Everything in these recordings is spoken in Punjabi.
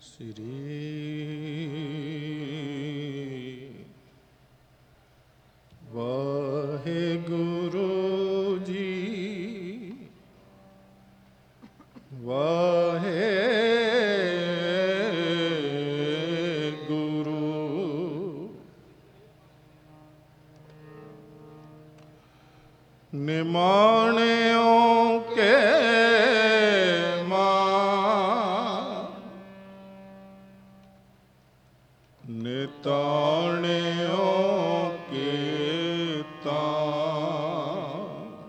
ਸ੍ਰੀ ਵਾਹਿਗੁਰੂ ਜੀ ਵਾਹਿਗੁਰੂ। ਨਿਮਾਣਿਓ ਕੇ ਨਿਤਾਣਿਓ ਕੀਰਤਨ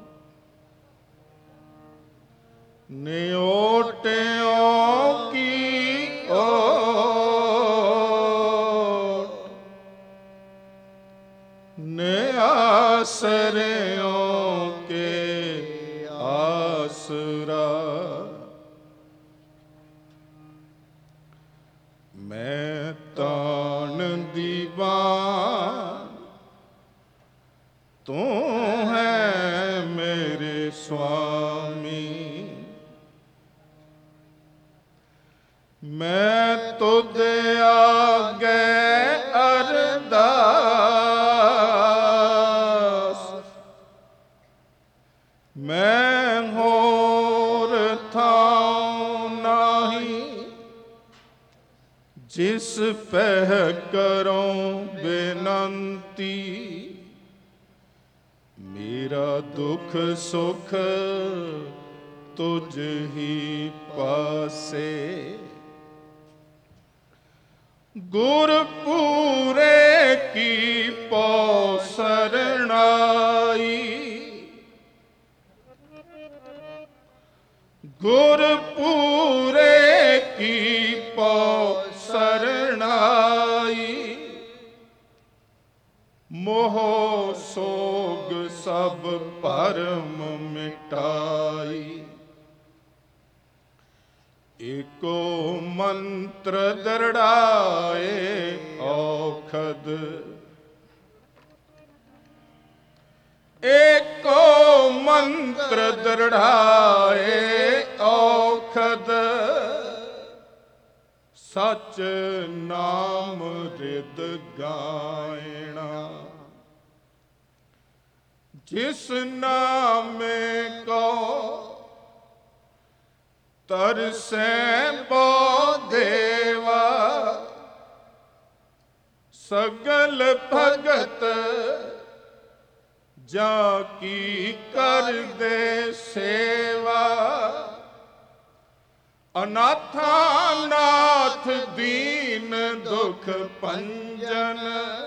ਨਿਓਟਿਓ ਕੀ ਓਟ ਨਿਆਸਰਿਓ ਕੇ ਆਸਰਾ। ਮੈਂ ਤਾਣ ਦੀਵਾਨ ਤੂੰ ਹੈ ਮੇਰੇ ਸੁਆਮੀ। ਮੈਂ ਤੁਧ ਆਗੇ ਅਰਦਾਸ ਮੈਂ ਹੋਰ ਥਾਂ ਨਾਹੀ ਜਿਸ ਪਹਿ ਕਰੋ ਬੇਨੰਤੀ। ਮੇਰਾ ਦੁੱਖ ਸੁਖ ਤੁਝ ਹੀ ਪਾਸੇ। ਗੁਰਪੂਰੇ ਕੀ ਪਉ ਸਰਣਾਈ ਗੁਰਪੂਰੇ ਕੀ ਪਉ ਸਰਣਾਈ। ਮੋਹ ਸੋਗ ਸਭ ਭਰਮ ਮਿਟਾਈ। ਏਕੋ ਮੰਤਰ ਦ੍ਰਿੜਾਏ ਔਖਦ ਏਕੋ ਮੰਤਰ ਦ੍ਰਿੜਾਏ ਔਖਦ। ਸਚ ਨਾਮ ਰਿਦ ਗਾਇਣਾ ਜਿਸ ਨਾਮੇ ਕੋ ਤਰਸੈ ਬੋ ਦੇਵਾ। ਸਗਲ ਭਗਤ ਜਾ ਕੀ ਕਰਦੇ ਸੇਵਾ। ਅਨਾਥਾਂ ਨਾਥ ਦੀਨ ਦੁਖ ਭੰਜਨ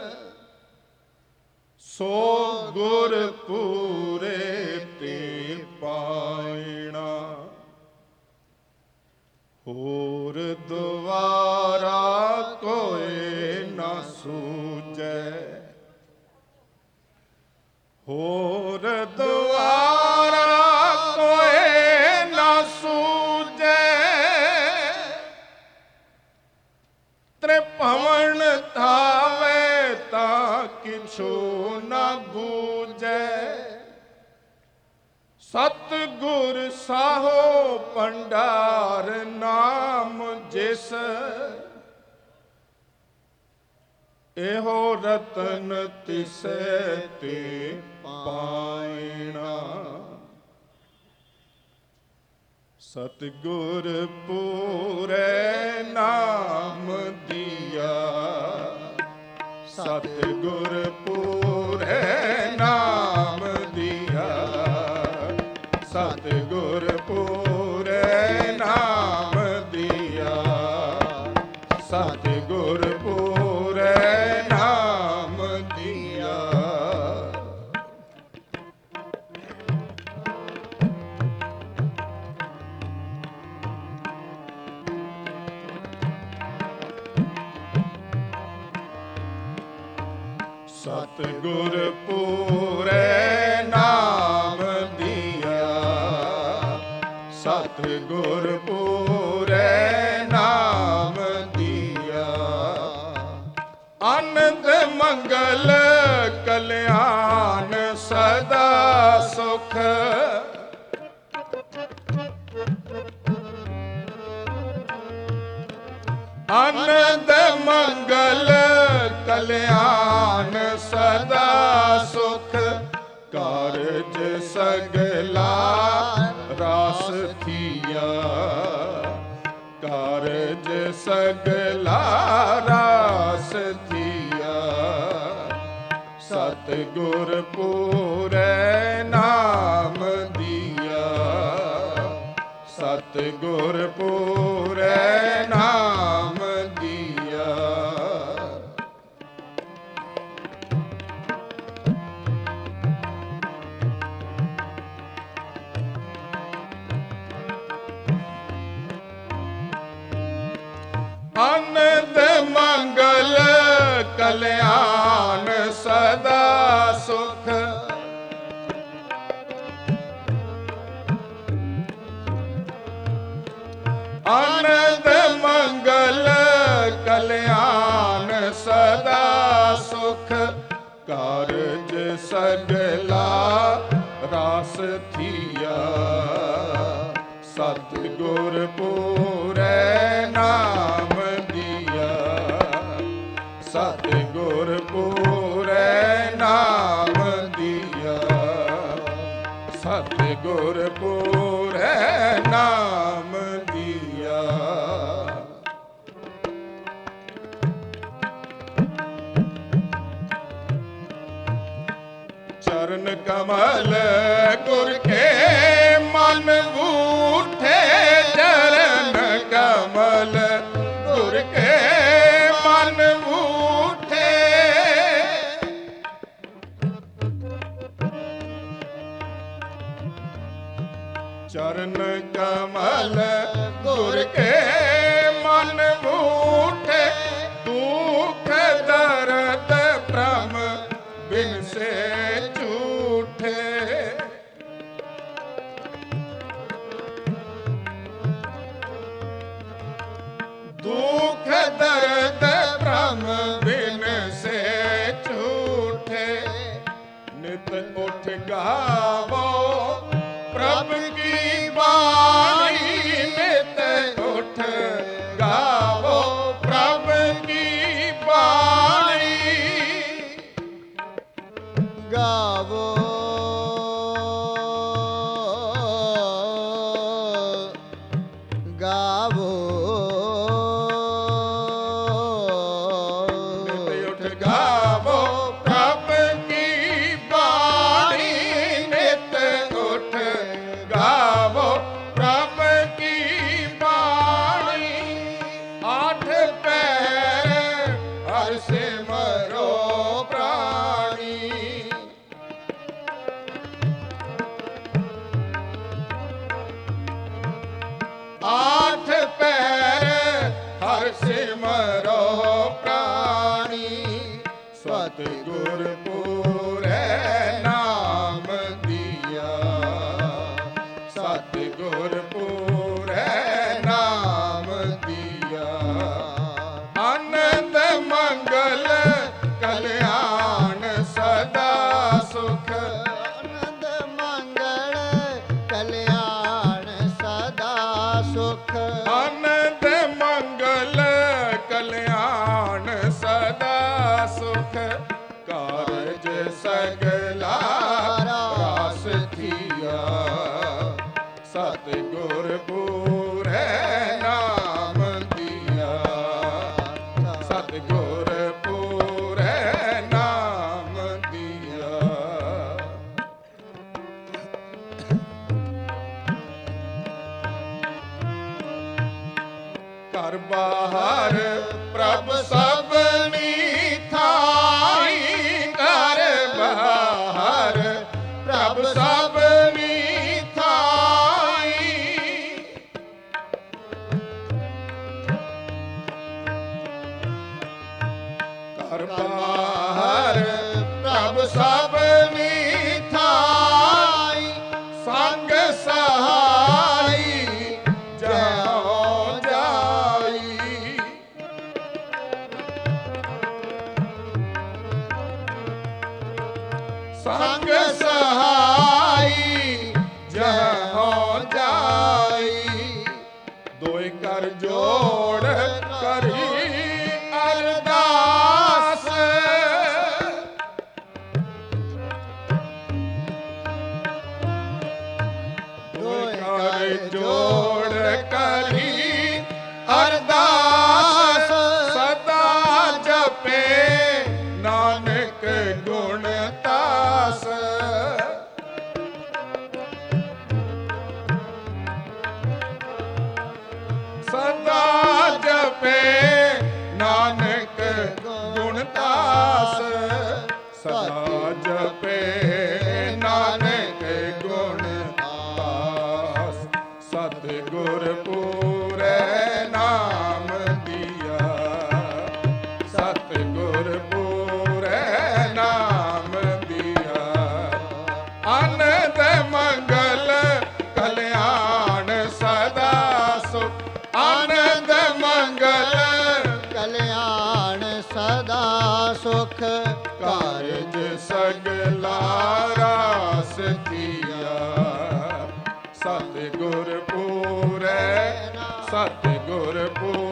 ਸੋ ਗੁਰ ਪੂਰੇ ਤੇ ਪਾਇਣਾ। ਹੋਰ ਦੁਆਰਾ ਕੋਇ ਨਾ ਸੂਝੈ ਹੋਰ ਦੁਆਰਾ ਕੋਇ ਨਾ ਸੂਝੈ। ਤ੍ਰਿਭਵਨ ਧਾਵੇ ਤਾਂ ਕਿਛੂ ਨਾ ਬੂਝੈ। ਸਤਿਗੁਰ ਸਾਹੋ ਭੰਡਾਰ ਨਾਮ ਜਿਸ। ਇਹੋ ਰਤਨ ਤਿਸੈ ਤੇ ਪਾਇਣਾ। ਸਤਿਗੁਰ ਪੂਰੇ ਨਾਮ ਦੀਆ ਸਤਿਗੁਰ ਪੂਰੇ ਨਾਮ ਦੀਆ। ਸਤਿਗੁਰ ਪੂਰੇ ਨਾਮ ਦੀਆ ਸਤਿਗੁਰ ਪੂਰੇ ਨਾਮ ਦੀਆ। ਸਤਿਗੁਰ ਪੂਰੇ ਨਾਮ ਦੀਆ ਸਤਿਗੁਰ ਪੂਰੇ ਨਾਮ ਦੀਆ। ਆਨੰਦ ਮੰਗਲ ਕਲਿਆਣ ਸਦਾ ਸੁਖ। ਆਨੰਦ ਮੰਗਲ ਕਲਿਆਣ ਸਦਾ ਸੁਖ ਕਾਰਜ ਸਗਲਾ ਰਾਸ ਥੀਆ ਕਾਰਜ ਸਗਲਾ ਰਾਸ ਥੀਆ ਸਤਿਗੁਰ ਪੂਰੈ ਨਾਮ ਦੀਆ ਸਤਿਗੁਰ ਪੂਰੈ ਨਾਮ ਦੀਆ ਆਨੰਦ ਮੰਗਲ ਕਲਿਆਣ ਸਦਾ ਸੁਖ ਆਨੰਦ ਮੰਗਲ ਕਲਿਆਣ ਸਦਾ ਸੁਖ ਕਾਰਜ ਸਗਲਾ ਰਾਸ ਥੀਆ ਸਤਿਗੁਰ ਪੂਰੈ ਨਾਮ ਦੀਆ ਸਤਿਗੁਰ ਪੂਰੈ ਨਾਮ ਦੀਆ ਸਤਿਗੁਰ ਪੂਰੈ ਨਾਮ ਦੀਆ ਚਰਨ ਕਮਲ ਗੁਰ ਕੇ ਮਨ ਬੂਠੇ ਚਰਨ ਕਮਲ ਗੁਰ ਕੇ ਮਨ ਬੂਠੇ ਚਰਨ ਕਮਲ ਗੁਰ ਕੇ ਮਨ ਬੂਠੇ ਦੁਖ ਦਰਦ ਭ੍ਰਮ ਬਿਨ ਸੇ ਝੂਠੇ ਦੁਖ ਦਰਦ ਭ੍ਰਮ ਬਿਨ ਸੇ ਝੂਠੇ ਨਿਤ ਉਠ ਗਾਵੋ ਪ੍ਰਭ ਕੀ ਬਾਣੀ ਨਿਤ ਉਠ ਗਾਵੋ ਪ੍ਰਭ ਕੀ ਬਾਣੀ ਗਾਵੋ ਗਾਵੋ ਨਿਤ ਉਠ ਗਾਵੋ ਪ੍ਰਭ ਕੀ ਬਾਣੀ ਨਿਤ ਉਠ ਗਾਵੋ ਪ੍ਰਭ ਕੀ ਬਾਣੀ ਆਠ ਪਹਿਰ ਹਰਿ ਸਿਮਰੋ ਪ੍ਰਾਣੀ ਆਠ ਪਹਿਰ ਹਰਿ ਸਿਮਰੋ ਪ੍ਰਾਣੀ ਸਤਿਗੁਰ ਪੂਰੈ ਨਾਮ ਦੀਆ ਸਤਿਗੁਰ ਪੂਰੈ ਨਾਮ ਦੀਆ ਆਨੰਦ ਮੰਗਲ ਕਲਿਆਣ ਸਦਾ ਸੁਖ ਆਨੰਦ ਮੰਗਲ ਕਲਿਆਣ ਸਦਾ ਸੁਖ ਆਨੰਦ ਮੰਗਲ ਕਲਿਆਣ ਸਦਾ ਸੁਖ ਕਾਰਜ ਸਗਲਾ ਰਾਸ ਥੀਆ ਸਤਿਗੁਰ ਪੂਰੈ ਨਾਮ ਦੀਆ ਸਤਿਗੁਰ ਪੂਰੈ ਨਾਮ ਦੀਆ ਘਰ ਬਾਹਰ ਪ੍ਰਭ ਸਭਨੀ ਥਾਈ ਘਰ ਬਾਹਰ ਪ੍ਰਭ ਸਭਨੀ ਥਾਈ ਘਰ ਬਾਹਰ ਪ੍ਰਭ ਸਭਨੀ ਥਾਈ ਸੰਗ ਸਹਾਈ ਜਾਉ ਜਾਈ ਸੰਗ ਸਹਾਈ ਜਾਉ ਜਾਈ ਦੋਇ ਕਰ ਜੋੜ ਕਰੀ ਅਰਦਾਸ ਸਦਾ ਜਪੇ ਨਾਨਕ ਗੁਣ ਤਾਸ ਸਦਾ ਜਪੇ ਨਾਨਕ ਗੁਣ ਤਾਸ ਸਦਾ ਜਪੇ ਨਾਨਕ ਗੁਣ ਤਾਸ ਸਤਿਗੁਰ ਪੂਰੈ ਨਾਮ ਦੀਆ ਸਤਿਗੁਰ ਪੂਰੈ ਨਾਮ ਦੀਆ ਆਨੰਦ ਮੰਗਲ ਕਲਿਆਣ ਸਦਾ ਸੁਖ ਆਨੰਦ ਮੰਗਲ ਕਲਿਆਣ ਸਦਾ ਸੁਖ ਕਾਰਜ ਸਗਲਾ ਰਾਸ ਕੀਆ ਸਤਿਗੁਰ ਪੂਰੈ ਸਤਿਗੁਰ ਪੂਰੈ